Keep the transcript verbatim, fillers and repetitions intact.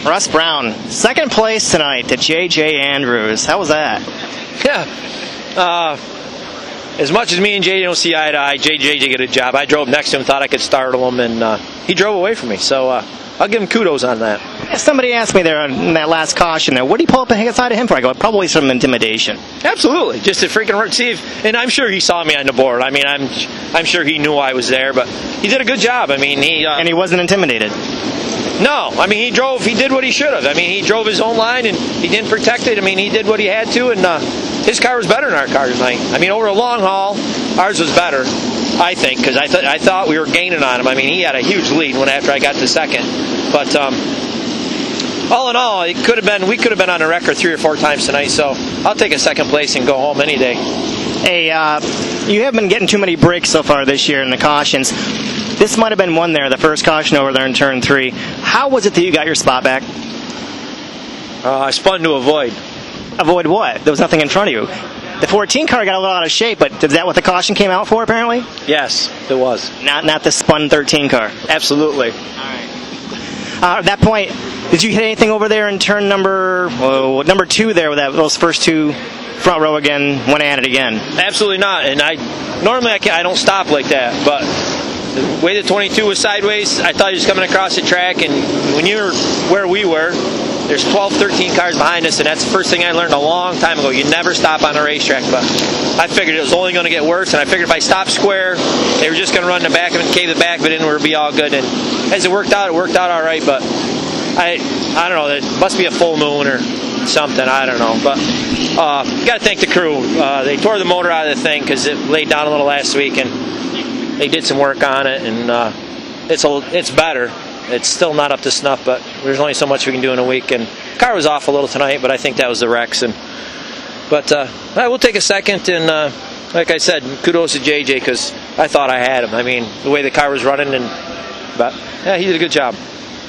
Russ Brown, second place tonight to J J Andrews. How was that? Yeah. Uh, as much as me and J J don't see eye to eye, J J did a good job. I drove next to him, thought I could startle him, and uh, he drove away from me. So uh, I'll give him kudos on that. Yeah, somebody asked me there in that last caution there, what do you pull up inside of him for? I go, probably some intimidation. Absolutely, just to freaking see if, and I'm sure he saw me on the board. I mean, I'm I'm sure he knew I was there, but he did a good job. I mean, he uh, and he wasn't intimidated. No, I mean, he drove, he did what he should have. I mean, he drove his own line, and he didn't protect it. I mean, he did what he had to, and uh, his car was better than our car tonight. I mean, over a long haul, ours was better, I think, because I, th- I thought we were gaining on him. I mean, he had a huge lead when after I got to second. But um, all in all, it could have been, we could have been on a record three or four times tonight, so I'll take a second place and go home any day. Hey, uh, you haven't been getting too many breaks so far this year in the cautions. This might have been one there, the first caution over there in turn three. How was it that you got your spot back? Uh, I spun to avoid. Avoid what? There was nothing in front of you. The fourteen car got a little out of shape, but is that what the caution came out for, apparently? Yes, it was. Not not the spun thirteen car? Absolutely. All right. Uh, at that point, did you hit anything over there in turn number oh, number two there with that, those first two front row again, went at it again? Absolutely not. And I normally I, can't, I don't stop like that, but the way the twenty-two was sideways, I thought he was coming across the track, and when you were where we were, there's twelve, thirteen cars behind us, and that's the first thing I learned a long time ago. You never stop on a racetrack, but I figured it was only going to get worse, and I figured if I stopped square, they were just going to run the back of it and cave the back of it in, where it would be all good. And as it worked out, it worked out all right, but I I don't know, it must be a full moon or something, I don't know. But uh, you got to thank the crew. Uh, they tore the motor out of the thing because it laid down a little last week, and they did some work on it, and uh, it's a, it's better. It's still not up to snuff, but there's only so much we can do in a week. And the car was off a little tonight, but I think that was the wrecks. And but uh, I will take a second, and uh, like I said, kudos to J J because I thought I had him. I mean, the way the car was running, and but yeah, he did a good job.